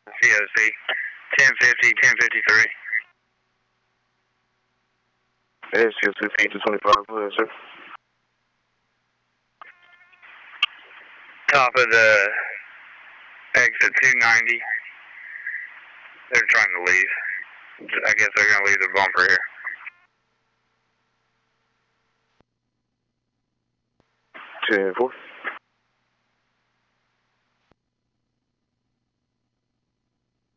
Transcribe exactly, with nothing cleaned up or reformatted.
C O C, ten fifty, ten fifty-three. S U fifteen to twenty-five, go ahead, sir. Top of the exit two ninety. They're trying to leave. I guess they're going to leave their bumper here. ten four.